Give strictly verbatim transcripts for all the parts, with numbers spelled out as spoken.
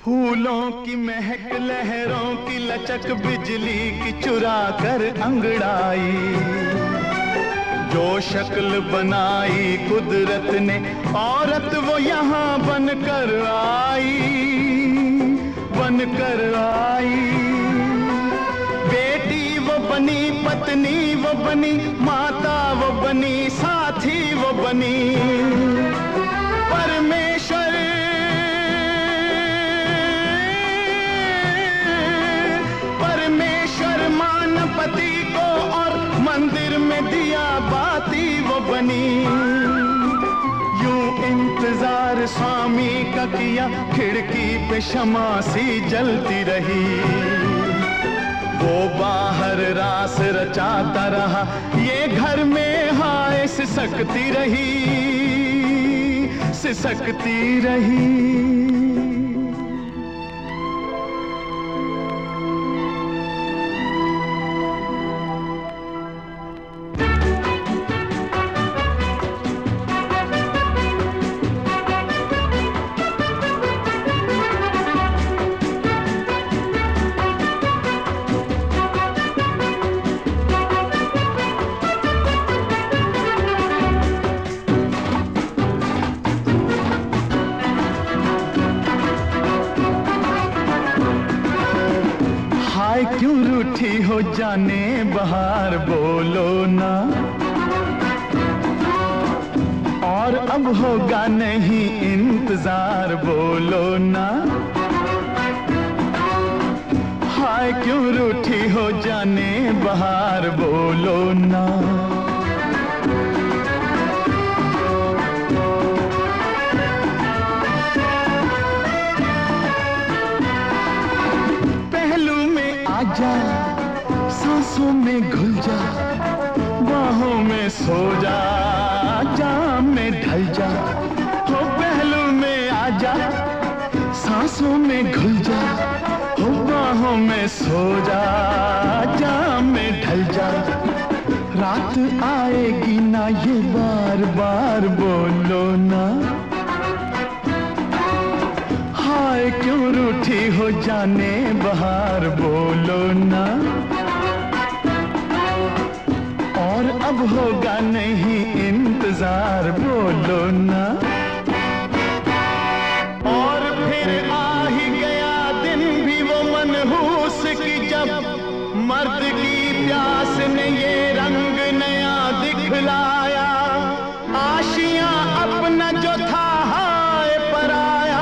फूलों की महक, लहरों की लचक, बिजली की चुरा कर अंगड़ाई, जो शक्ल बनाई कुदरत ने औरत वो यहाँ बनकर आई, बनकर आई। बेटी वो बनी, पत्नी वो बनी, माता वो बनी, साथी वो बनी। परमेश्वर परमेश्वर मानवपति को और मंदिर में दिया बाती वो बनी। यूं इंतजार स्वामी का किया, खिड़की पे शमा सी जलती रही। वो बाहर रास रचाता रहा, ये घर में हाय सिसकती रही, सिसकती रही। क्यों रूठी हो जाने बहार, बोलो ना। और अब होगा नहीं इंतजार, बोलो ना। हाय क्यों रूठी हो जाने बहार, बोलो ना। जा सांसों में घुल जा, बाहों में सो जा, जाम में ढल जा। हो पहलू में आ जा, सांसों में घुल जा, हो बाहों में सो जा, जाम में ढल जा। रात आएगी ना ये बार बार, बोलो ना। हाय क्यों रूठी हो जाने बहार, बोलो ना। और अब होगा नहीं इंतजार, बोलो ना। और फिर आ ही गया दिन भी वो मनहूस की, जब मर्द की प्यास ने ये रंग नया दिखलाया। आशियां अपना जो था हाय पराया,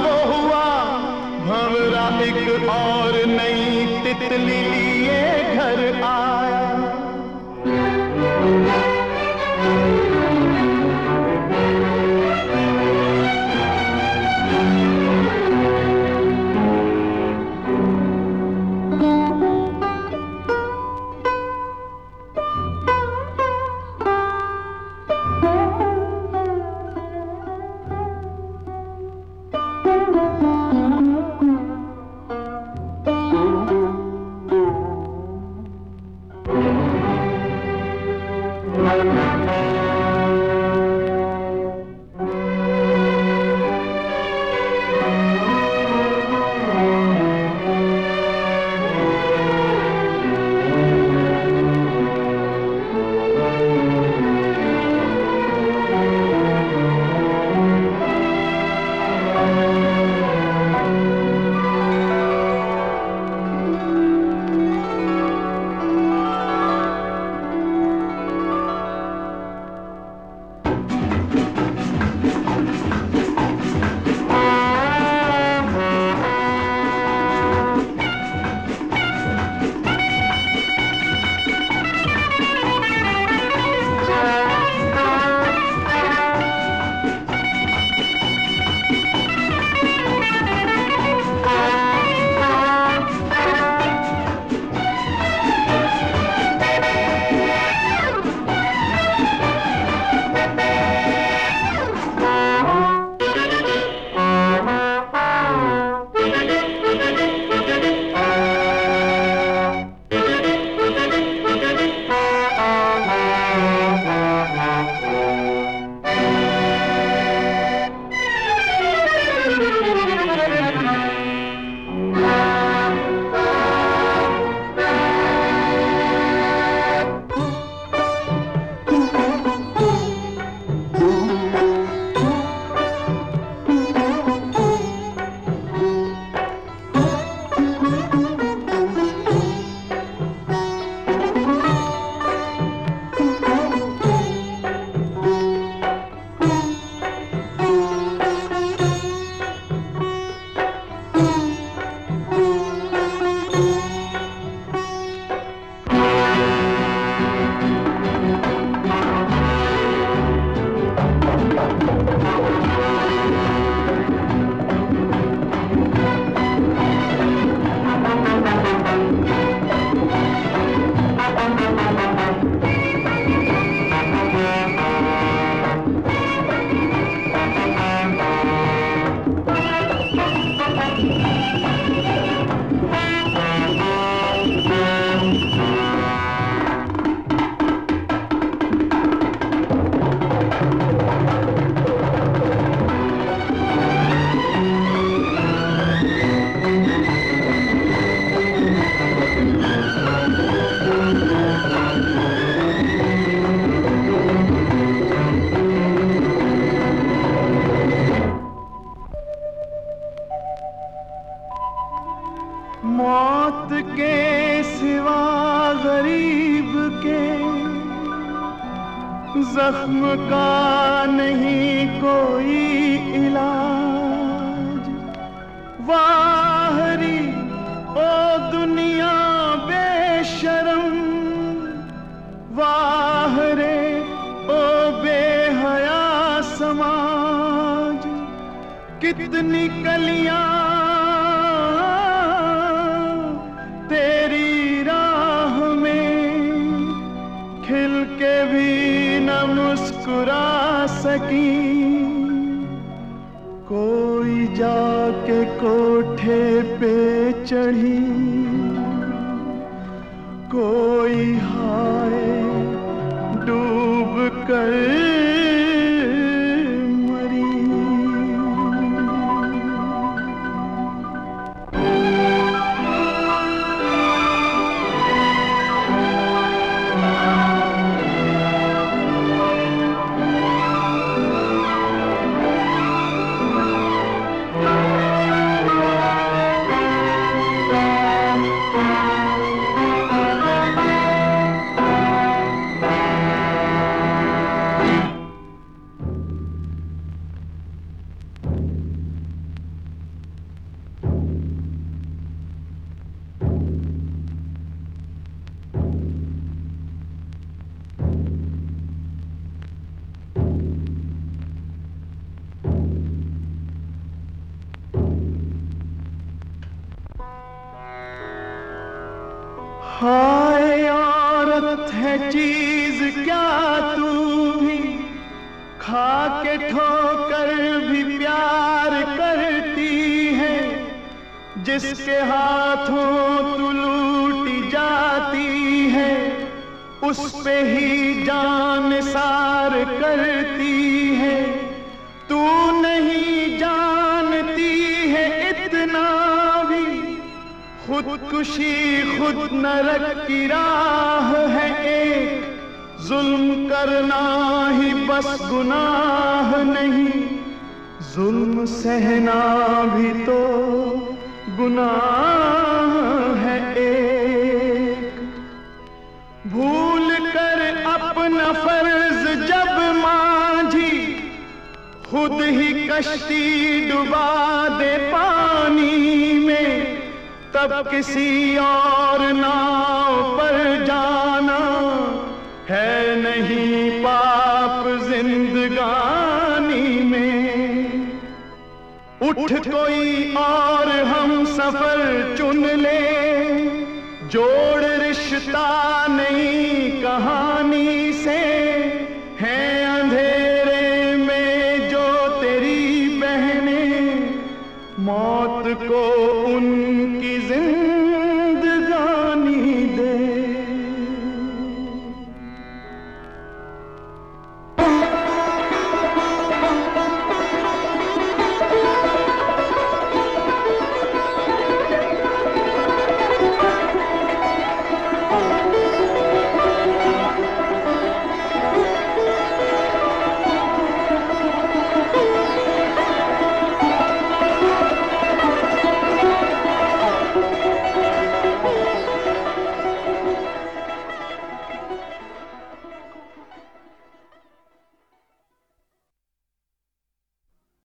एक और नई तितली लिए घर आया। जख्म का नहीं कोई इलाज। वाहरी ओ दुनिया बेशरम, वाह रे ओ बेहया समाज। कितनी कलियां तेरी राह में खिल के भी न मुस्कुरा सकी। कोई जाके कोठे पे चढ़ी, कोई हाय डूब कर मरी। हाय औरत है चीज क्या तू भी, खा के ठोकर भी प्यार करती है। जिसके हाथों तू लूटी जाती है, उस पे ही जान सार करती है। तू नहीं जानती है इतना भी, खुदकुशी खुद नरक की राह है एक। जुल्म करना ही बस गुनाह नहीं, जुल्म सहना भी तो गुनाह है एक। भूल कर अपना फर्ज जब मांझी खुद ही कश्ती डुबा दे पानी में, तब किसी और नाव पर जाना है नहीं पाप जिंदगानी में। उठ कोई और हम सफर चुन ले, जोड़ रिश्ता नहीं कहानी।